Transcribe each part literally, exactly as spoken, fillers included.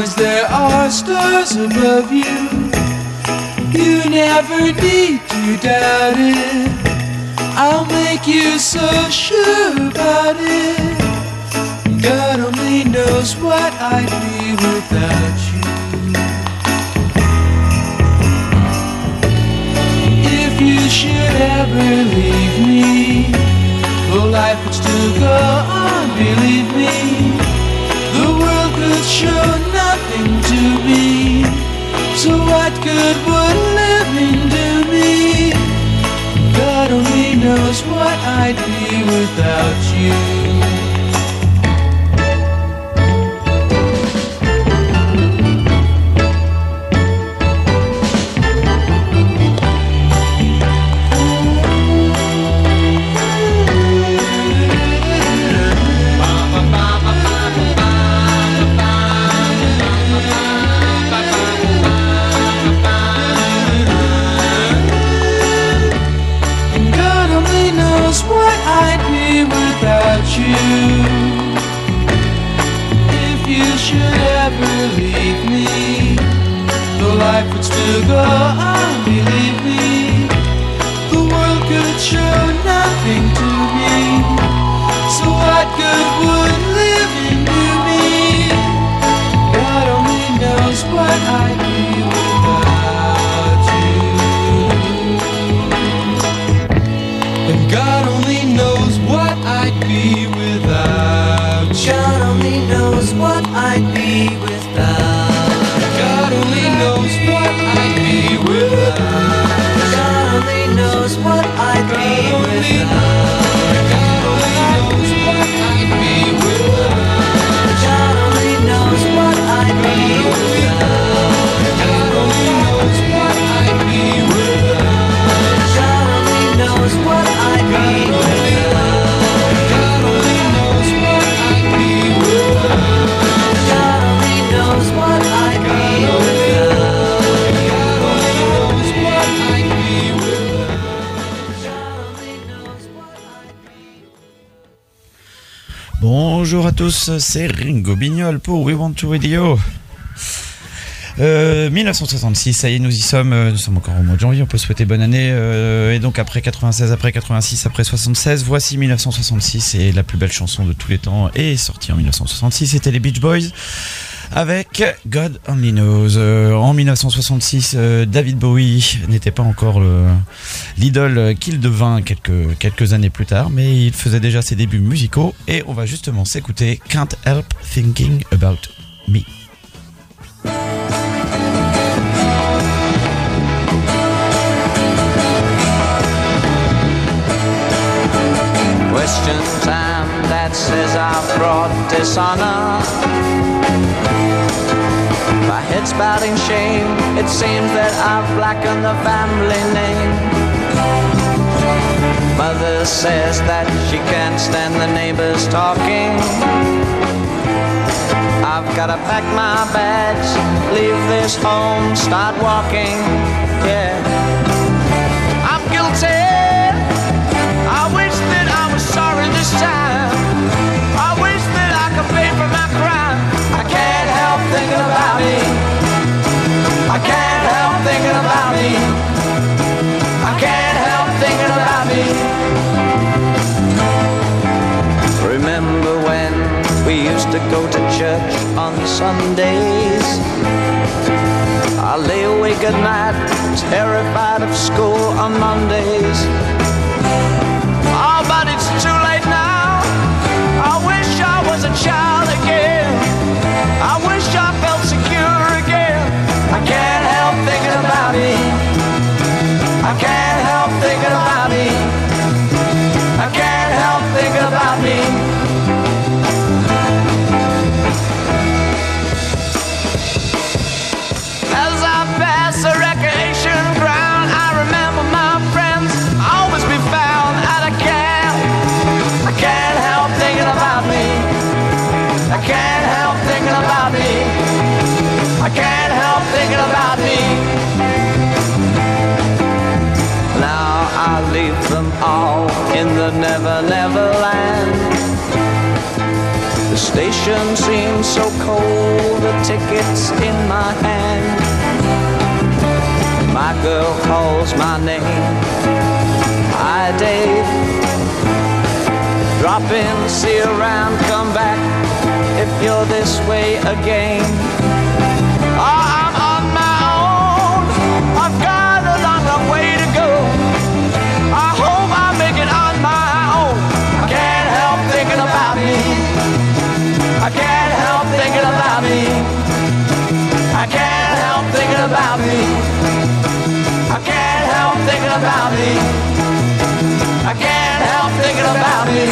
as there are stars above you, you never need to doubt it. I'll make you so sure about it. God only knows what I'd be without you. If you should ever leave me, though life would still go on, believe me, the world could show nothing to me. So what good would living do me? God only knows what I'd be without you. If you should ever leave me, though life would still go on, believe me, the world could show nothing to me. So what good would living do me? God only knows what I'd be without you. And God only knows what I'd be without you. God only knows what I'd be without. God only knows what I'd be without. God only knows what I'd be without. God only knows what I'd be without. God only knows what I'd be without. God only knows what I'd be without. God only knows what I'd be without. God only knows what I'd be without. God only knows what I'd be without. God only knows what I'd be without. God only knows what I'd be. Bonjour à tous, c'est Ringo Bignol pour We Want to Radio. Euh, dix-neuf cent soixante-six, ça y est, nous y sommes, nous sommes encore au mois de janvier, on peut souhaiter bonne année, euh, et donc après quatre-vingt-seize, après quatre-vingt-six, après soixante-seize, voici dix-neuf cent soixante-six, et la plus belle chanson de tous les temps est sortie en dix-neuf cent soixante-six, c'était les Beach Boys, avec God Only Knows. Euh, en dix-neuf cent soixante-six, euh, David Bowie n'était pas encore le, l'idole qu'il devint quelques, quelques années plus tard, mais il faisait déjà ses débuts musicaux, et on va justement s'écouter Can't Help Thinking About Me. Question time that says I've brought dishonor. My head's bowed in shame. It seems that I've blackened the family name. Mother says that she can't stand the neighbors talking. I've gotta pack my bags, leave this home, start walking. Yeah, I'm guilty. I wish that I was sorry this time. I wish that I could pay for my crime. I can't help thinking about me. I can't help thinking about me. I can't help thinking about me. Remember when we used to go to church on Sundays? I lay awake at night, terrified of school on Mondays. Oh, but it's too late now. I wish I was a child again. I wish I felt secure again. I can't help thinking about me. I can't help thinking about me. I can't help thinking about me. As I pass the recreation ground, I remember my friends always be found at a camp. I can't help thinking about me. I can't help thinking about me. I can't help thinking about me. Now I leave them all in the never, never land. The station seems so cold, the ticket's in my hand. My girl calls my name. Hi, Dave. Drop in, see you around, come back if you're this way again. Oh, I'm on my own. I've got a long, long way to go. I hope I make it on my own. I can't help thinking about me. I can't help thinking about me. I can't help thinking about me. I can't help thinking about me. I can't help thinking about me.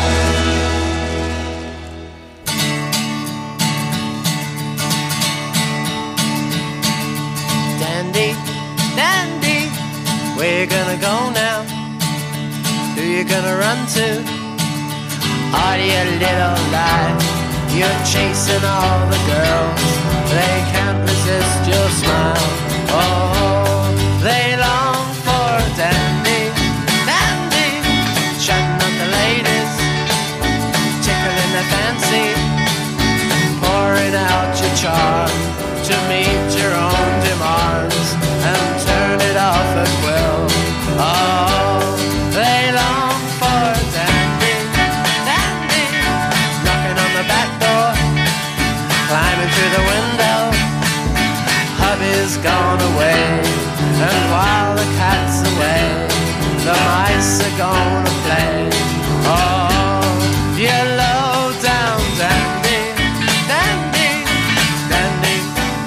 Dandy, Dandy, where you gonna go now? Who you gonna run to? Are you a little lie? You're chasing all the girls. They can't resist your smile. Oh, they long for Dandy, Dandy, chatting up the ladies, tickling their fancy, pouring out your charm to meet your own demands and turn it off at will. Oh, they long for Dandy, Dandy, knocking on the back door, climbing through the window. Hubby's gone away, and while the cat's away, the mice are gonna play. Oh, you low down Dandy, Dandy, Dandy,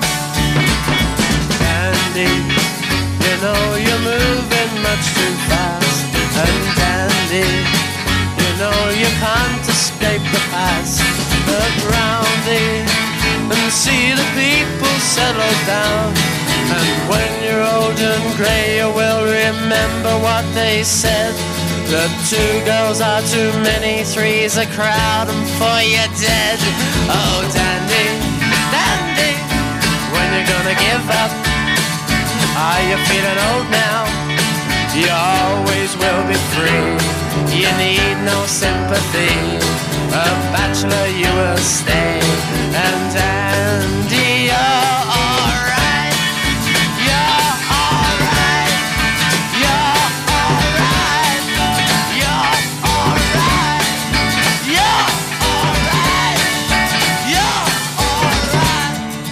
Dandy. You know you're moving much too fast, and Dandy, you know you can't escape the past. Look round thee and see the people settle down. And when you're old and grey, you will remember what they said. The two girls are too many, three's a crowd, and four you're dead. Oh, Dandy, Dandy, when you're gonna give up? Are you feeling old now? You always will be free. You need no sympathy. A bachelor you will stay. And Dandy, you're alright. You're alright. You're alright. You're alright. You're alright. You're alright.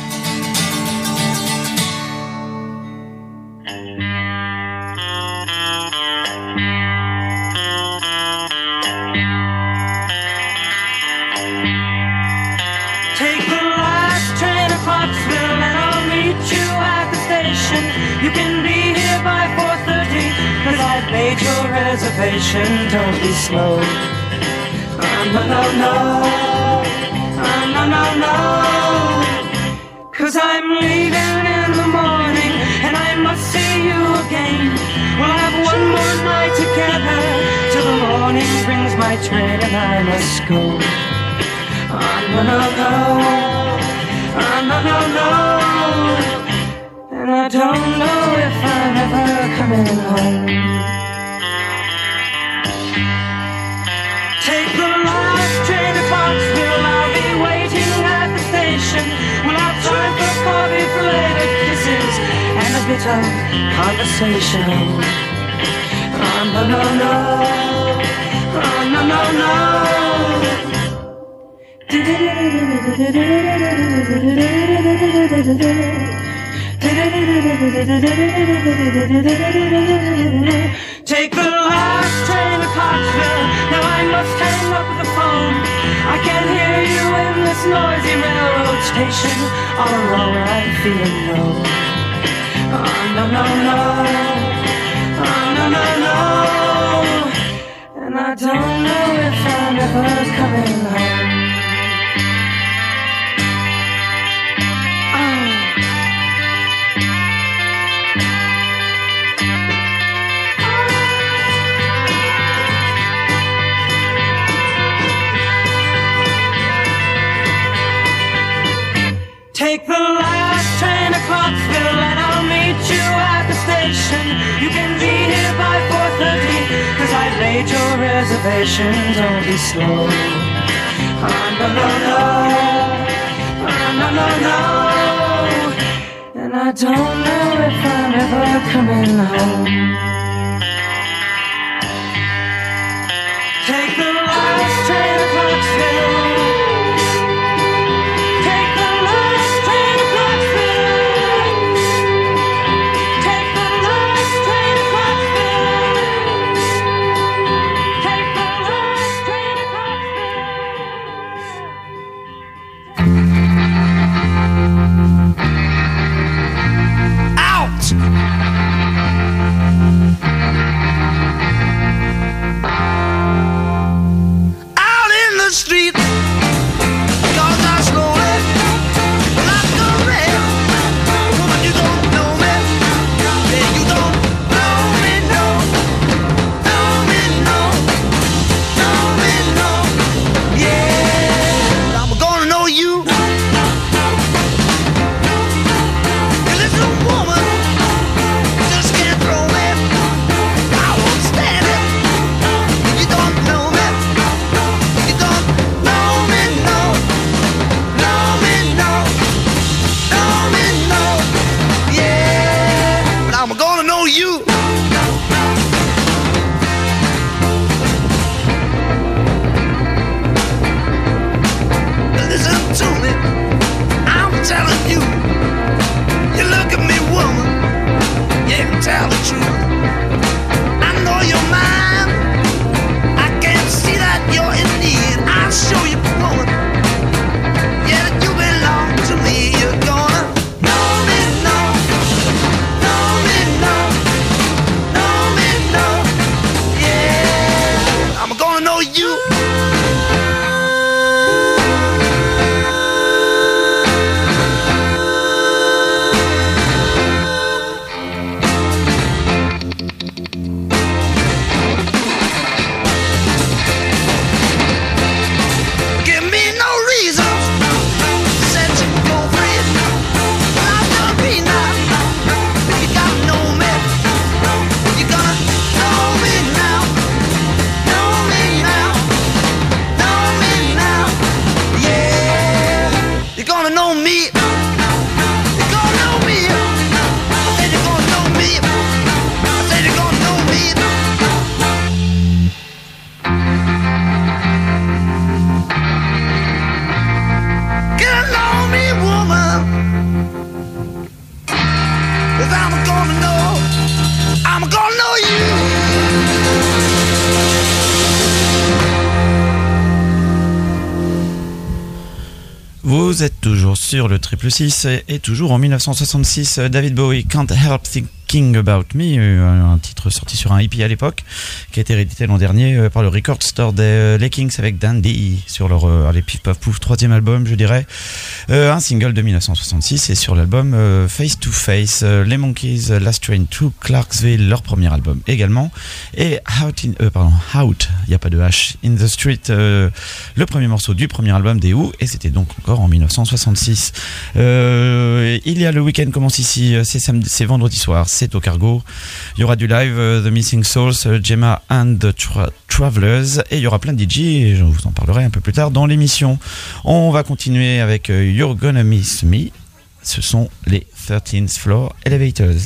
Take the last train to Pottsville and I'll meet you at the station. You can be here by four thirty, cause I've made your reservation. Don't be slow. Oh, no, no, no. Oh, no, no, no. Cause I'm leaving in the morning and I must see you again. We'll have one more night together till the morning brings my train and I must go. Oh, no, no, no. Oh, no, no, no. And I don't know if I'm ever coming home. Take the last train to Foxville. I'll be waiting at the station. We'll have time for coffee, belated kisses, and a bit of conversation. Oh, no, no, no. Oh, no, no, no. Take the last train to Pottsville. Now I must hang up the phone. I can't hear you in this noisy railroad station. All alone I'm feeling low. Oh, no, no, no. Oh, no, no, no. And I don't know if I'm ever coming home. Take the last train to Clarksville and I'll meet you at the station. You can be here by four thirty, cause I've made your reservation. Don't be slow. no, no, no. No, no, no. And I don't know if I'm ever coming home. Take the last train to Clarksville. Take the last train to Clarksville. Take the last train to Clarksville. Take the last train to Out! Out in the street, cause I slowly like the rain. Woman, you don't know me, yeah, you don't know me, no, know me, no, know me, no, yeah, I'm gonna know you. You little woman, just can't throw me, I won't stand it. You don't know me, you don't know me, no, know me, no, know me, no, yeah, but I'm gonna know you. Listen to me, I'm telling you. You look at me, woman, you can tell the truth. I know you're mine, I can see that you're in need. I'll show you, woman, yeah, that you belong to me. You're gonna know me, no, know me, no, know me, no, yeah, I'm gonna know you. Give me no reasons, set you go free. I'm gonna be now. You gotta know me. You gonna know me now. Know me now. Know me now. Yeah. You're gonna know me. You're gonna know me. I said you're gonna know me. I said you're gonna know me. Get to know me, woman. 'Cause I'm gonna know, I'm gonna know you. Vous êtes toujours sur le triple six et toujours en mille neuf cent soixante-six, David Bowie, Can't Help Thinking About Me, un titre sorti sur un hippie à l'époque, qui a été réédité l'an dernier par le Record Store des Les Kings avec Dandy sur leur euh, allez, pif paf pouf troisième album, je dirais, euh, un single de mille neuf cent soixante-six, et sur l'album euh, Face to Face, euh, les Monkees, Last Train to Clarksville, leur premier album également, et Out in, euh, pardon, Out, il n'y a pas de H, in the Street, euh, le premier morceau du premier album des Who, et c'était donc encore en mille neuf cent soixante-six. Euh, il y a le week-end commence ici, c'est samedi, c'est vendredi soir, c'est au Cargo. Il y aura du live, uh, The Missing Souls, uh, Gemma and the Tra- Travelers, et il y aura plein de D J, et je vous en parlerai un peu plus tard dans l'émission. On va continuer avec uh, You're Gonna Miss Me. Ce sont les thirteenth Floor Elevators.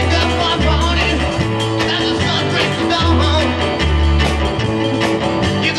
You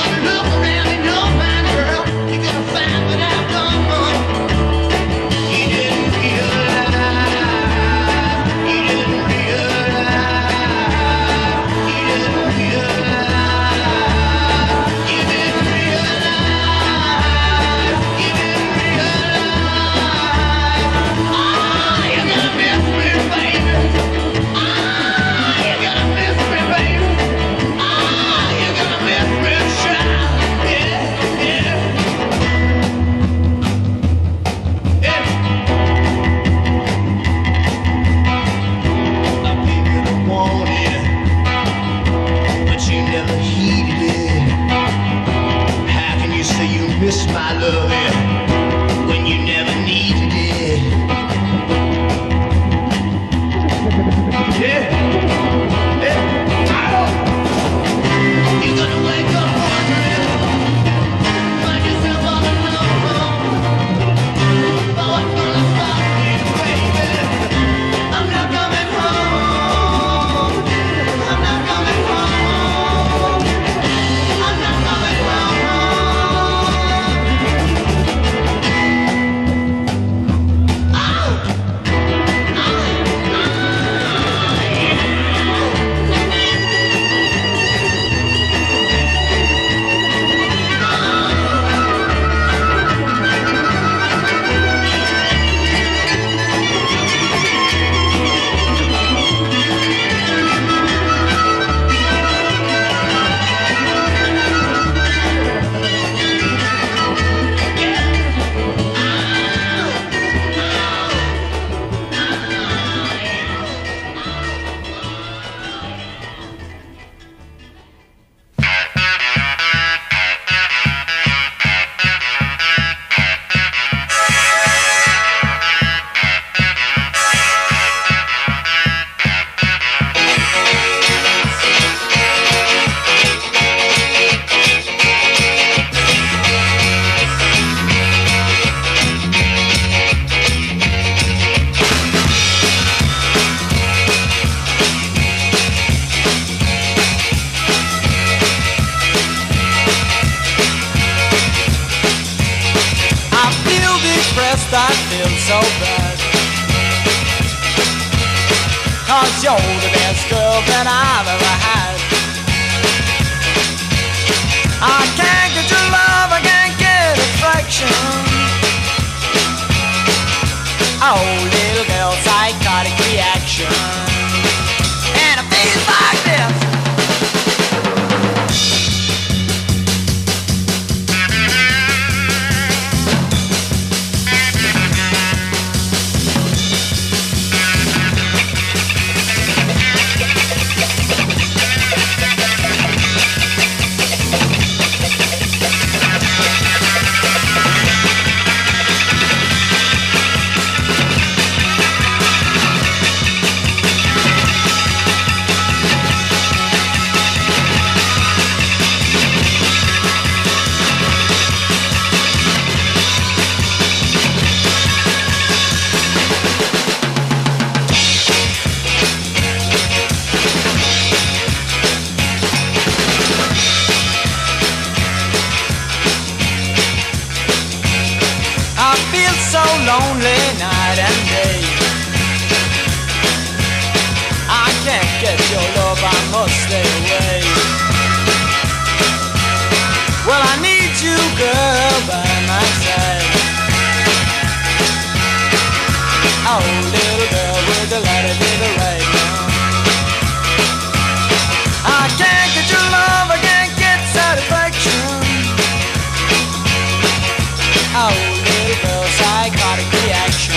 bad. Cause you're the best girlfriend I've ever had. I can't get your love, I can't get affection. Oh, little girl, psychotic reaction. And it feels like this. Lonely night and day. I can't get your love, I must stay away. Well, I need you, girl, by my side. Oh, little girl with the light of the right now. I can't get your love, I can't get satisfaction. Oh, little girl, psychotic reaction.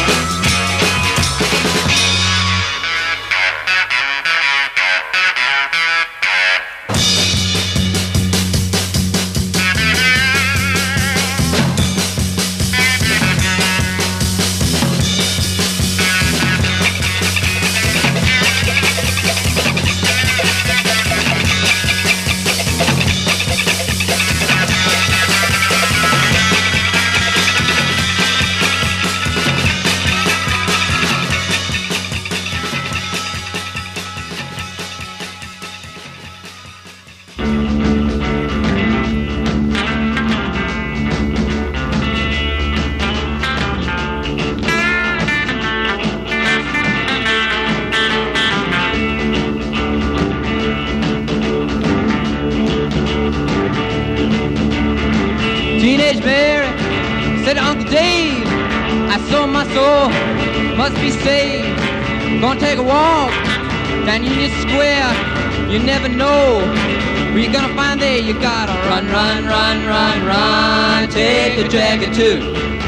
Teenage Mary said to Uncle Dave, I sold my soul, must be saved. Gonna take a walk down Union Square. You never know where you're gonna find there. You gotta run, run, run, run, run. Take the dragon too.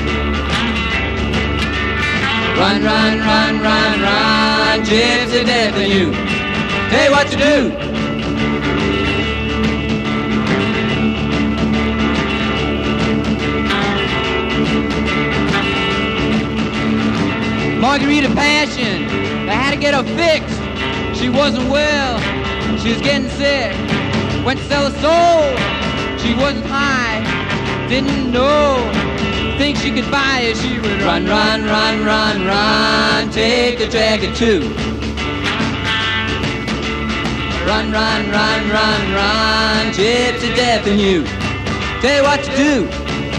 Run, run, run, run, run. Gypsy death in you. Tell you what to do. Margarita Passion, they had to get her fixed. She wasn't well, she was getting sick. Went to sell her soul, she wasn't high. Didn't know, think she could buy it. She would run, run, run, run, run. Take the dragon too. Run, run, run, run, run. Gypsy death in you. Tell you what to do.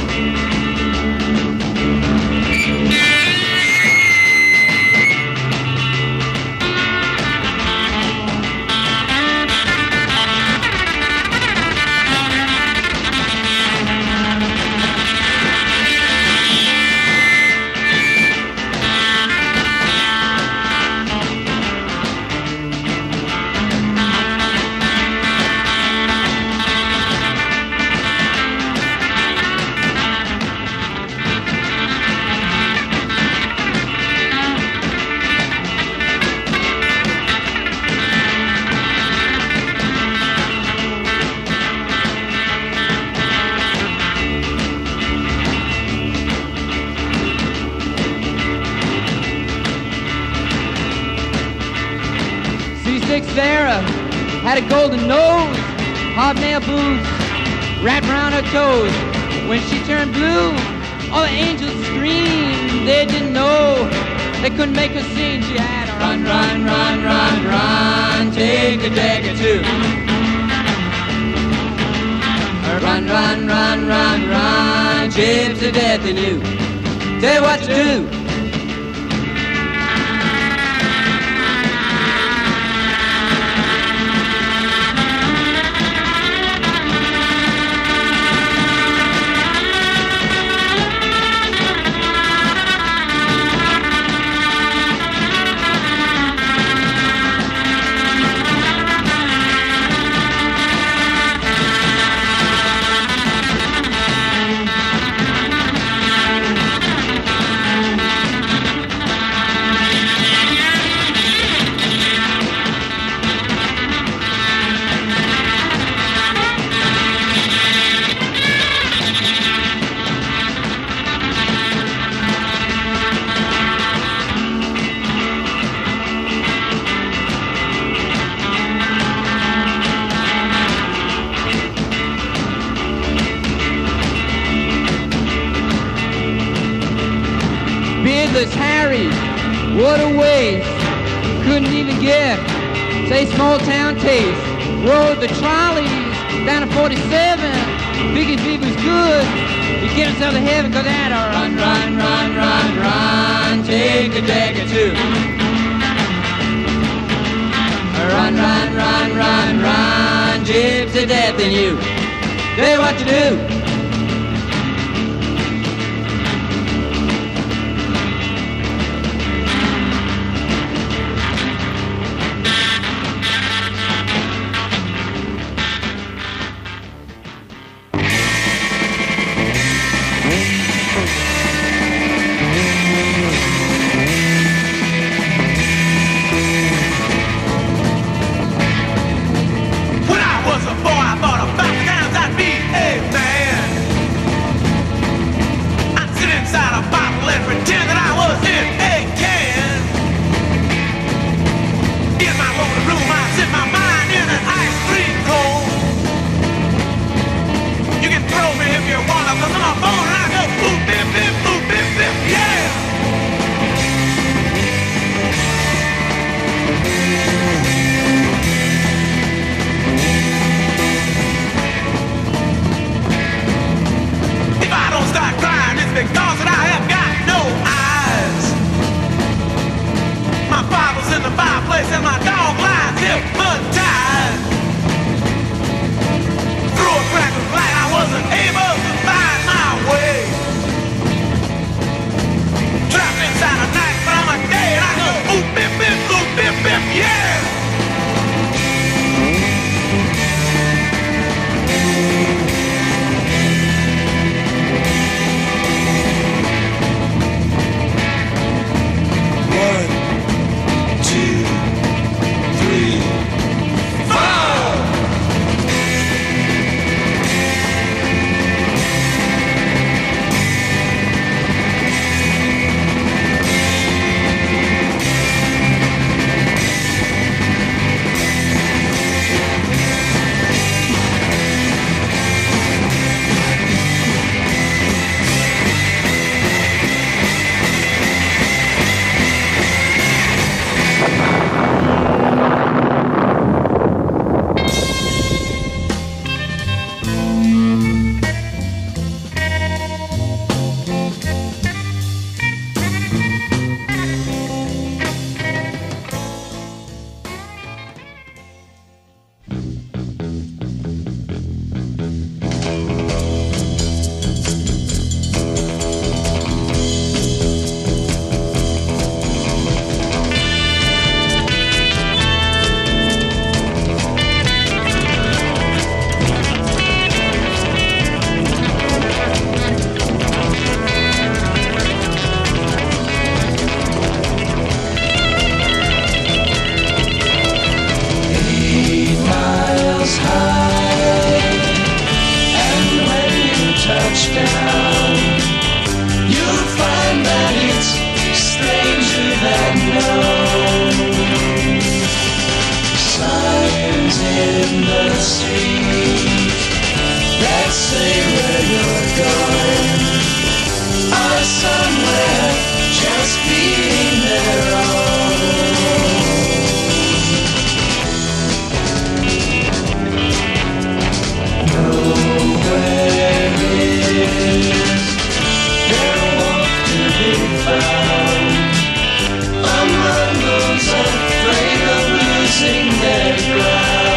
Sarah had a golden nose, hobnail boots wrapped around her toes. When she turned blue, all the angels screamed. They didn't know, they couldn't make her sing. She had to run, run, run, run, run. Take a dagger too. Run, run, run, run, run. Gypsy death in you. Tell you what to do. Douglas, Harry, what a waste. Couldn't even get, say, small town taste. Rode the trolleys down to forty-seven. Figured if he was good, he'd get himself to heaven. Cause that a run, run, run, run, run, take a deck or two. Run, run, run, run, run, gypsy death in you. Tell you what to do.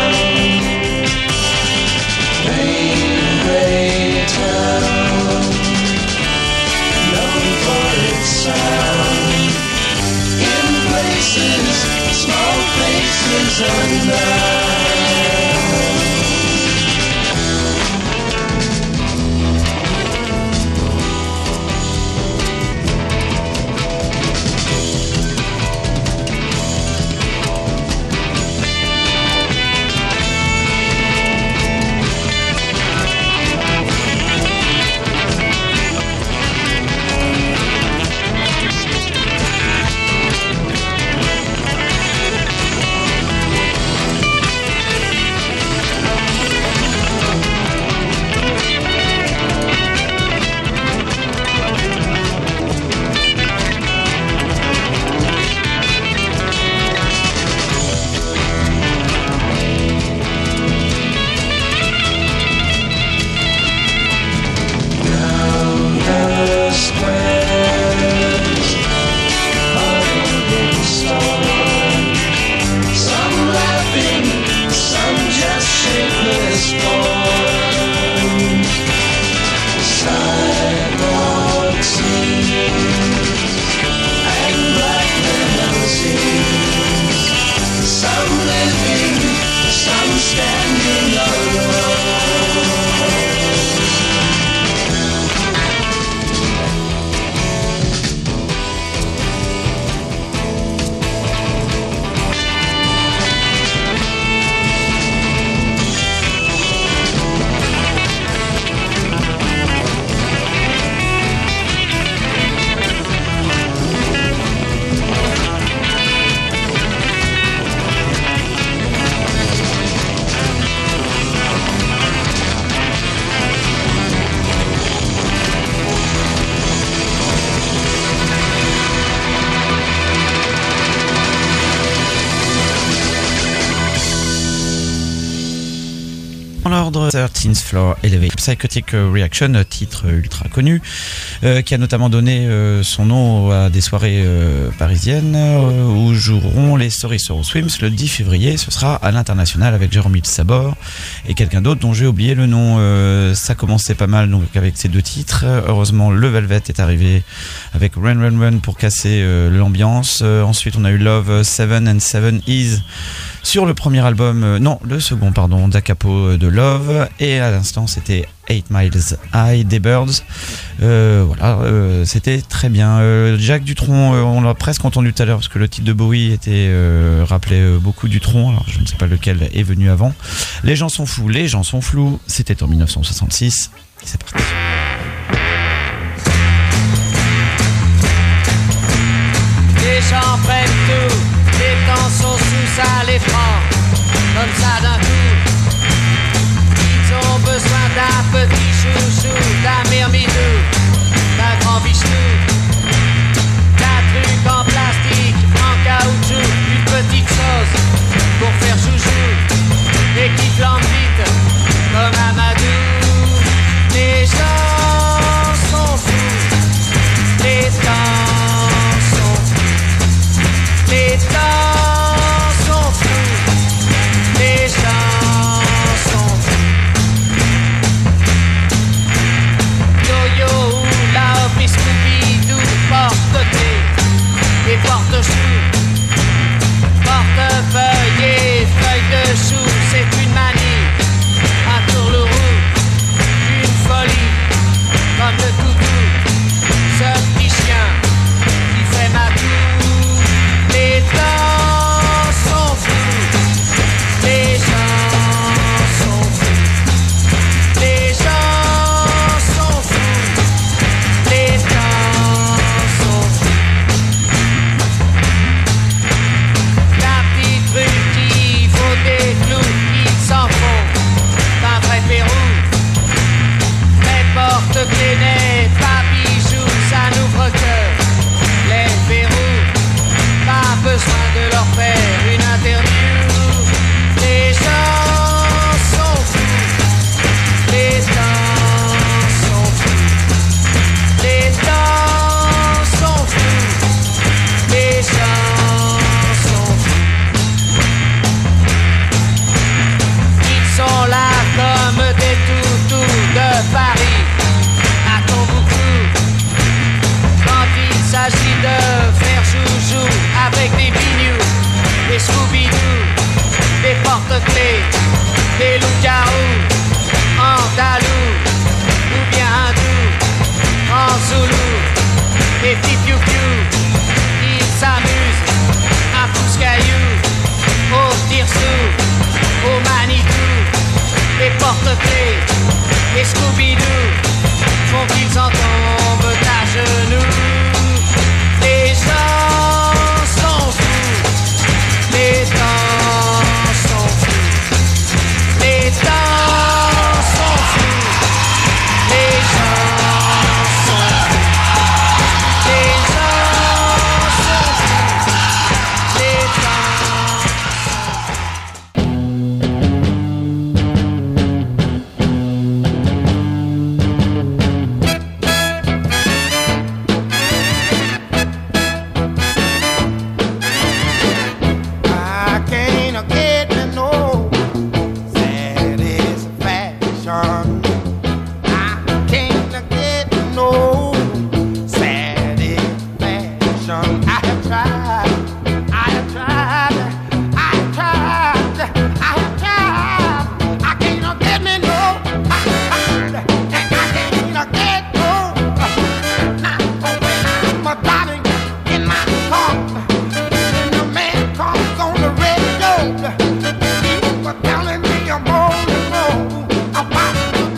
Rain, gray town. Dans l'ordre, thirteenth Floor Elevator, Psychotic Reaction, titre ultra connu, euh, qui a notamment donné euh, son nom à des soirées euh, parisiennes euh, où joueront les Sorcerer Swims le dix février. Ce sera à l'international avec Jérôme Sabor et quelqu'un d'autre dont j'ai oublié le nom. Euh, ça commençait pas mal donc avec ces deux titres. Heureusement, le Velvet est arrivé avec Run Run Run pour casser euh, l'ambiance. Euh, ensuite, on a eu Love Seven and Seven Is sur le premier album, euh, non, le second, pardon, Da Capo de Love. Et à l'instant, c'était eight miles High des Birds. Euh, voilà, euh, c'était très bien. Euh, Jacques Dutronc, euh, on l'a presque entendu tout à l'heure parce que le titre de Bowie était euh, rappelait euh, beaucoup Dutronc. Alors je ne sais pas lequel est venu avant. Les gens sont fous, les gens sont flous. C'était en dix-neuf cent soixante-six. Et c'est parti. Les gens prennent tout, les temps sont sous, ça les prend comme ça d'un coup. Ils ont besoin d'un petit chouchou, d'un myrmidou, d'un grand bichou, d'un truc en plastique, en caoutchouc, une petite sauce pour faire chouchou et qui flambe vite comme Amadou. Les gens sont fous, les temps sont fous, les temps sont fous, les gens sont fous. Yo-yo, la hop et Scooby-Doo, porte-clés et porte-choux, portefeuille et feuille de chou, c'est une manie, un tourlourou, une folie, comme le toutou, ce petit chien qui fait ma toux. Les temps sont fous, les gens sont fous, les gens sont fous, les temps sont fous. La petite rue qui vaut des clous, ils s'en font d'un vrai Pérou. Les porte-clés n'est pas bijoux, ça n'ouvre que les verrous. Pas besoin de leur faire une interview. Les gens sont fous, les temps sont fous, les temps sont fous, les gens sont fous. Ils sont là comme des toutous de Paris, à Tombouctou. Quand il s'agit de faire joujou avec des bignous, des Scooby-Doo, des porte-clés, des loups-garous, andalous, ou bien hindous, en zoulou, des petits piou-piou, ils s'amusent à pousse-cailloux, au tire-sous, au Manitou, des porte-clés, des Scooby-Doo, font qu'ils en tombent à genoux. Les gens sont fous, les temps sont fous, les temps sont fous, les gens sont fous, les gens sont fous, les temps I can't get no satisfaction. I can't get no satisfaction. I have tried, I have tried, I have tried, I have tried. I can't get me no, and I can't get no. Not when I'm driving in my car. When the man comes on the red road, he was telling me I'm on the road. I'm about to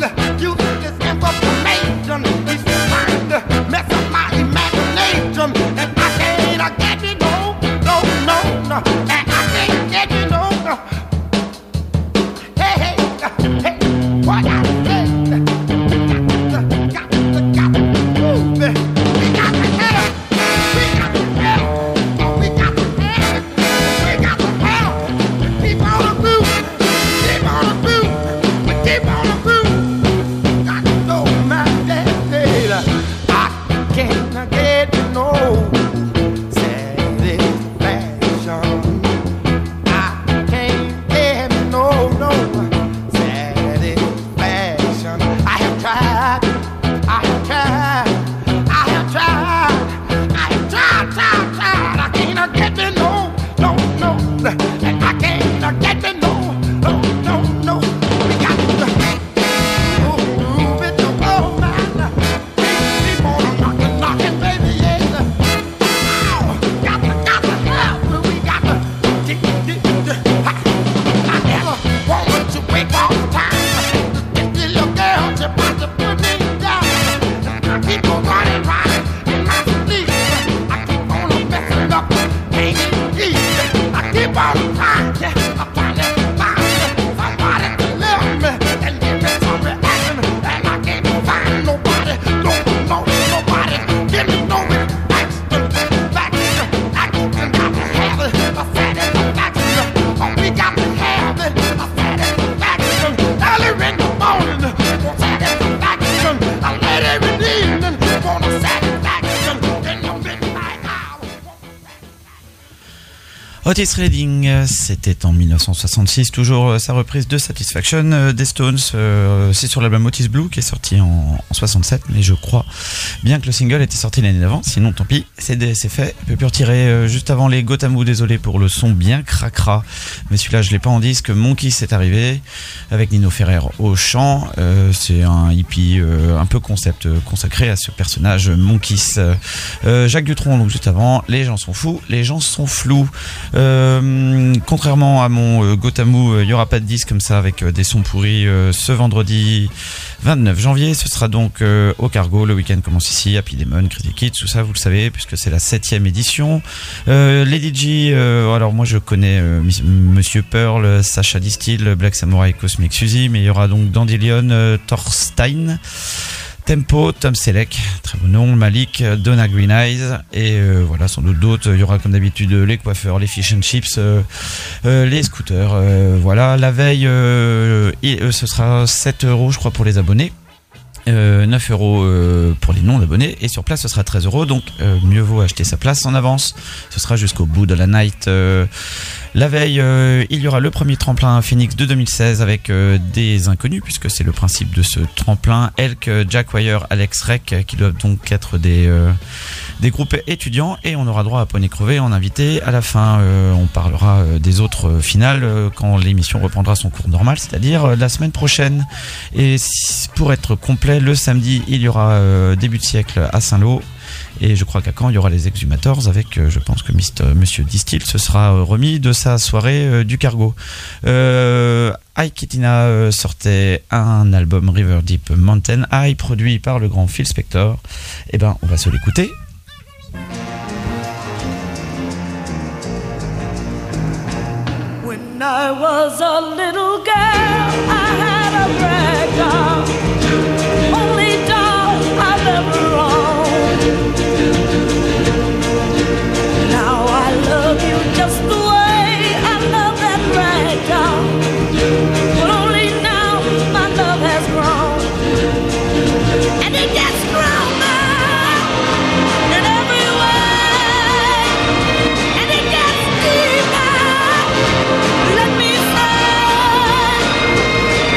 Otis Redding, c'était en dix-neuf cent soixante-six, toujours sa reprise de Satisfaction euh, des Stones. Euh, c'est sur l'album Otis Blue qui est sorti en, en soixante-sept, mais je crois bien que le single était sorti l'année d'avant, sinon tant pis, c'est, c'est fait. On peut plus retirer euh, juste avant les Gotamou, désolé pour le son bien cracra, mais celui-là je l'ai pas en disque. Monkey c'est arrivé avec Nino Ferrer au chant. Euh, c'est un hippie euh, un peu concept euh, consacré à ce personnage Monkeys. Euh, Jacques Dutronc, donc juste avant, les gens sont fous, les gens sont flous. Euh, contrairement à mon euh, Gotamou, il euh, n'y aura pas de disque comme ça avec euh, des sons pourris euh, ce vendredi vingt-neuf janvier. Ce sera donc euh, au Cargo. Le week-end commence ici. Happy Demon, Crazy Kids, tout ça vous le savez puisque c'est la septième édition. Euh, Lady G, euh, alors moi je connais euh, Monsieur Pearl, Sacha Distil, Black Samurai, Cosmic Suzy, mais il y aura donc Dandelion, euh, Thorstein, Tempo, Tom Selleck, très bon nom, Malik, Donna Green Eyes et euh, voilà, sans doute d'autres. Il y aura comme d'habitude les coiffeurs, les fish and chips, euh, euh, les scooters. Euh, voilà, la veille, euh, et, euh, ce sera sept euros je crois pour les abonnés. Euh, neuf euros euh, pour les non-abonnés et sur place ce sera treize euros, donc euh, mieux vaut acheter sa place en avance. Ce sera jusqu'au bout de la night. Euh, la veille euh, il y aura le premier tremplin Phoenix de deux mille seize avec euh, des inconnus puisque c'est le principe de ce tremplin. Elk, Jack Wire, Alex Rec qui doivent donc être des euh, des groupes étudiants et on aura droit à Poney Crevé en invité. À la fin euh, on parlera euh, des autres euh, finales euh, quand l'émission reprendra son cours normal, c'est-à-dire euh, la semaine prochaine. Et si, pour être complet, le samedi il y aura euh, début de siècle à Saint-Lô et je crois qu'à Caen il y aura les Exhumators avec euh, je pense que Mister Monsieur Distil se sera euh, remis de sa soirée euh, du Cargo. euh, Ike Kitina euh, sortait un album River Deep Mountain High produit par le grand Phil Spector. Et ben on va se l'écouter. When I was a little girl, I had a rag doll, only doll I've ever owned. Now I love you just the way I love that rag doll, but only now my love has grown, and it gets stronger in every way, and it gets deeper. Let me say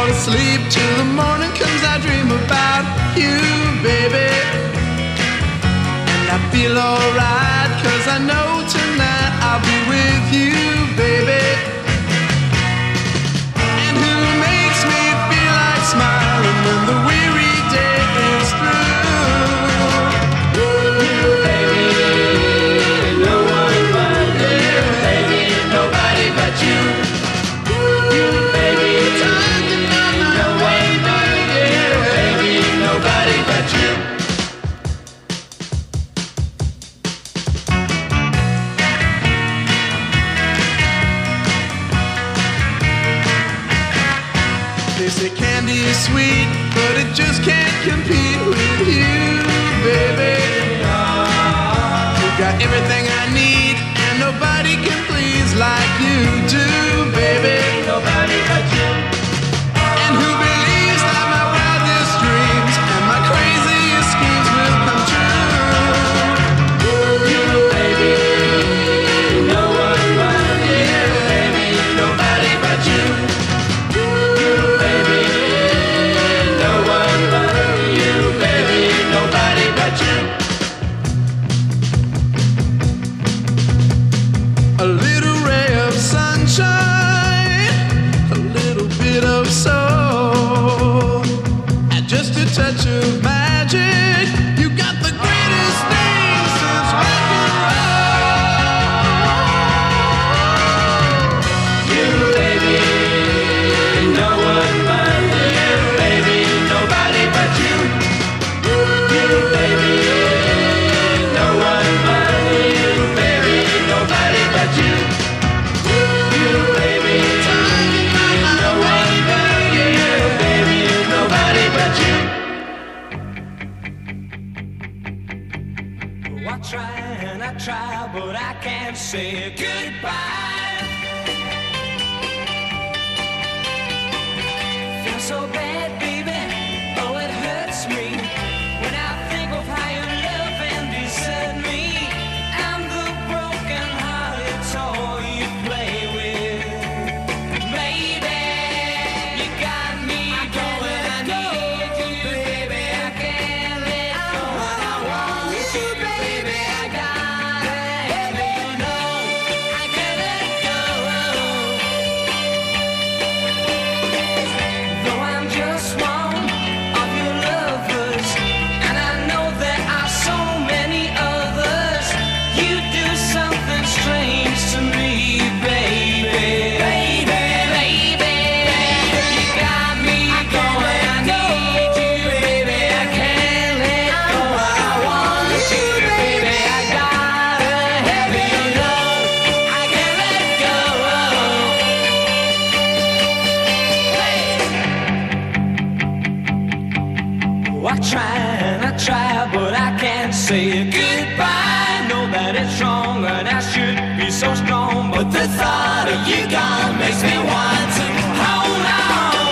fall asleep till the morning comes. I dream about you, baby. And I feel alright, cause I know tonight I'll be with you, baby. And who makes me feel like smiling when the weary day is through? You, baby, no one but you, baby, nobody but you. You, baby, no one but you, baby, nobody but you. They say candy is sweet, but it just can't compete with you, baby. You got everything I need, and nobody can please like you do, baby. Nobody but you. And who believes that my wildest dreams and my craziest schemes will come true? You, baby, no one but you, baby, nobody but you. You, baby, no one but you, baby, nobody but you. A little ray of sunshine, a little bit of soul, and just a touch of magic. You got the greatest thing since rock and roll. You, baby, no one but you, baby, nobody but you. You, baby, no one but you, baby, nobody but you. You, baby, no one but you, baby, nobody but you. Oh, I try and I try, but I can't say goodbye. Feel so bad, baby. Oh, it hurts me when I think of how you love and desert me. I'm the broken hearted toy you play with, baby. You got me going. I need you, baby. I can't let go. I want you, baby. I gotta have you know. I can't let go. Though I'm just one of your lovers, and I know there are so many others, you do something strange to me, baby. Baby, baby, you got me going. I need you, baby. I can't let go. I want you, baby. I gotta have you know. I can't let go. Oh, I try and I try, but I can't say goodbye. Know that it's wrong and I should be so strong, but the thought of you gone makes me want to hold on.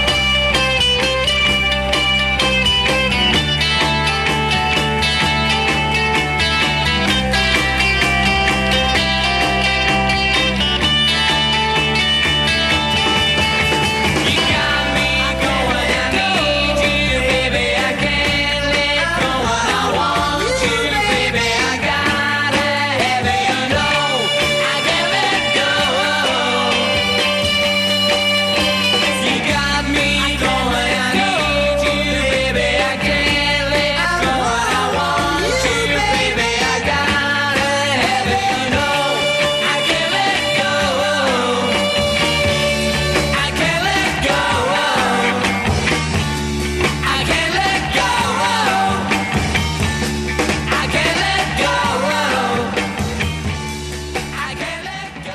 You got me going. I need you, baby. I can't let go. I want you, baby. I gotta have you know. I can't let go. You got me going. I need you, baby. I can't let go. I want you, baby. I gotta have you know. I can't let go. I can't let go. I can't let go. I can't let go. I can't let go.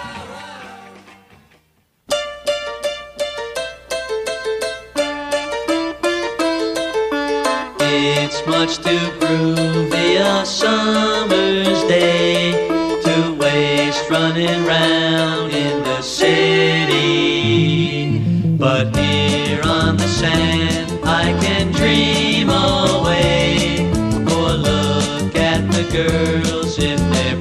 It's much too groovy a summer's day to waste running round in the city. But here on the sand I can dream away. Oh, look at the girls if they're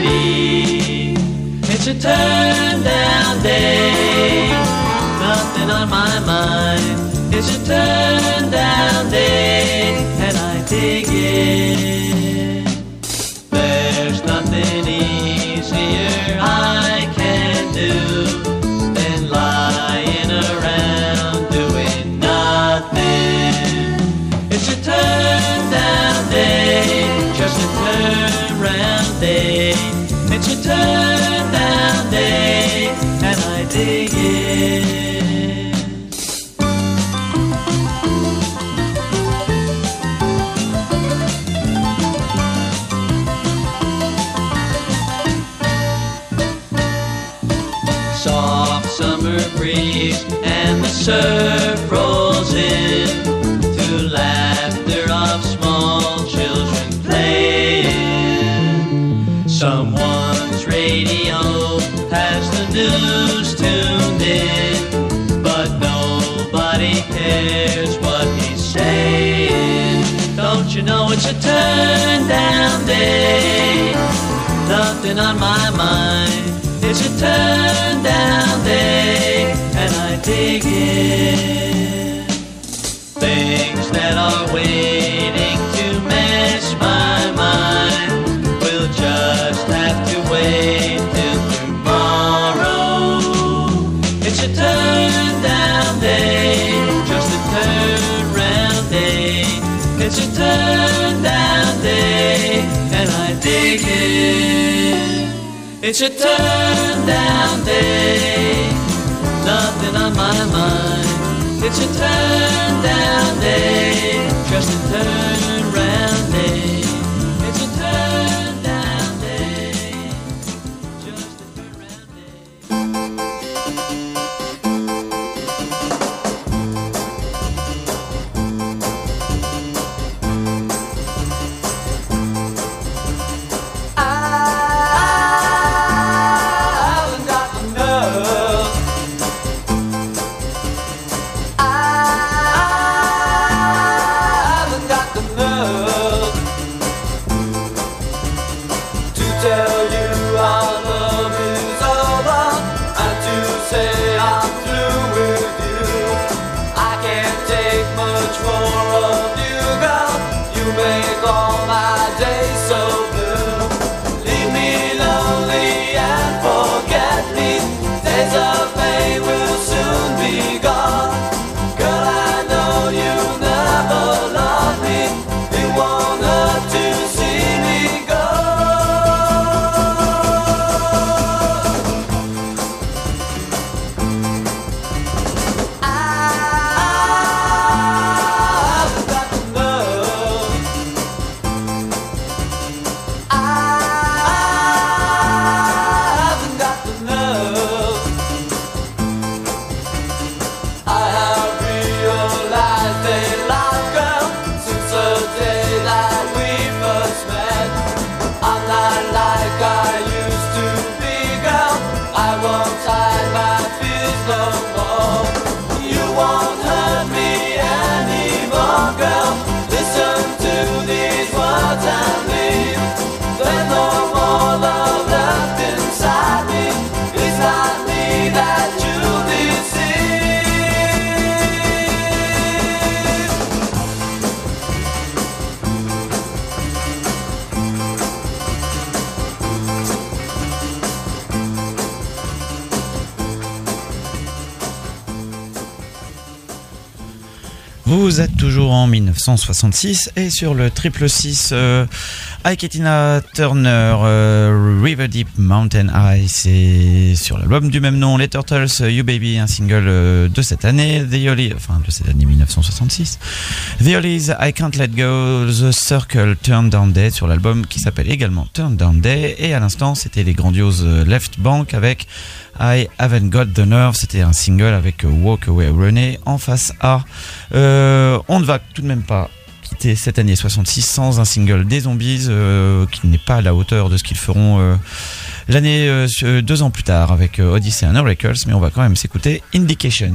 pretty. It's a turn down day, nothing on my mind. It's a turn down day, and I dig it. There's nothing easier I can do than lying around doing nothing. It's a turn down day, just a turn round day. It's a turn down day, and I dig it. Soft summer breeze and the surf rolls in to laughter of small children playing. Someone's radio has the news tuned in, but nobody cares what he's saying. Don't you know it's a turn down day? Nothing on my mind. It's a turn down day, and I dig it. Things that are waiting to mess my mind will just have to wait till tomorrow. It's a turn down day, just a turn round day. It's a turn down day, and I dig it. It's a turn down day, nothing on my mind. It's a turn down day, just a turn round day. It's a turn down day, just a turn round day. Vous êtes toujours en mille neuf cent soixante-six et sur le triple six euh, Ike Tina Turner, euh, River Deep Mountain High, c'est sur l'album du même nom, les Turtles, You Baby, un single euh, de cette année, The Hollies, enfin de cette année mille neuf cent soixante-six, The Hollies, I Can't Let Go, The Circle, Turn Down Day sur l'album qui s'appelle également Turn Down Day, et à l'instant c'était les grandioses Left Bank avec I Haven't Got the Nerve, c'était un single avec Walk Away Renee en face A. Euh, on ne va tout de même pas quitter cette année soixante-six sans un single des Zombies euh, qui n'est pas à la hauteur de ce qu'ils feront euh, l'année euh, deux ans plus tard avec euh, Odyssey and Oracles, mais on va quand même s'écouter Indication.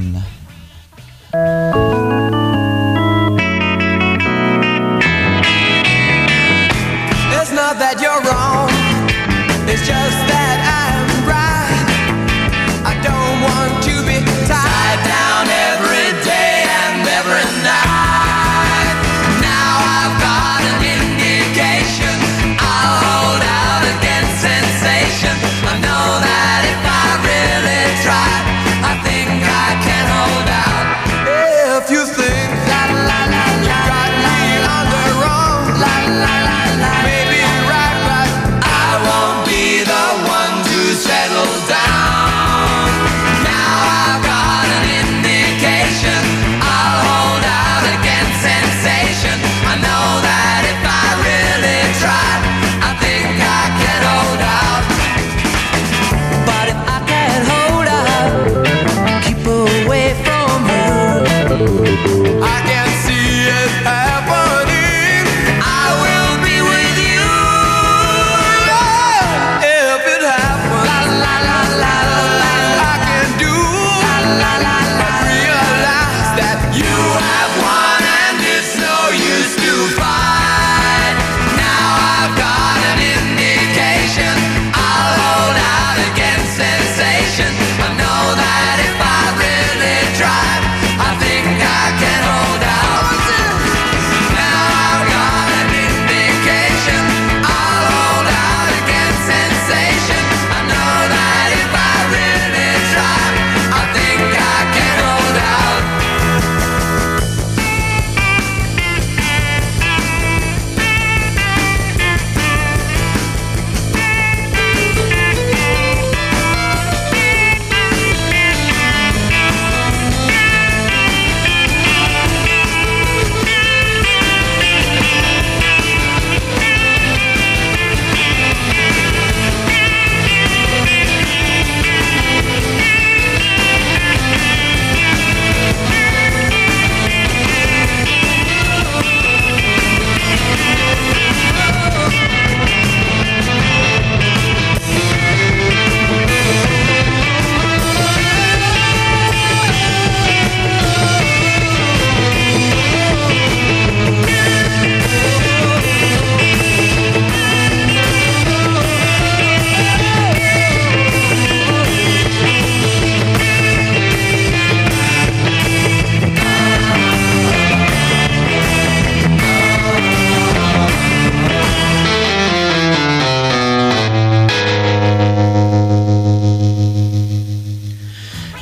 It's not that you're wrong, it's just that I'm right. I don't want to be tied down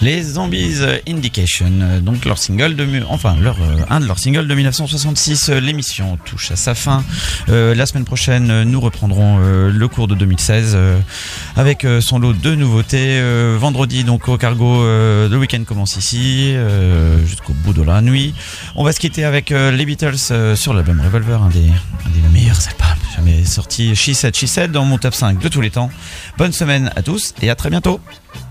Les Zombies Indication, donc leur single de, enfin leur un de leurs singles de dix-neuf cent soixante-six. L'émission touche à sa fin. Euh, la semaine prochaine, nous reprendrons euh, le cours de deux mille seize euh, avec euh, son lot de nouveautés. Euh, vendredi, donc au Cargo, euh, le week-end commence ici euh, jusqu'au bout de la nuit. On va se quitter avec euh, les Beatles euh, sur l'album Revolver, un des, un des meilleurs albums jamais sortis. She Said, She Said dans mon top cinq de tous les temps. Bonne semaine à tous et à très bientôt.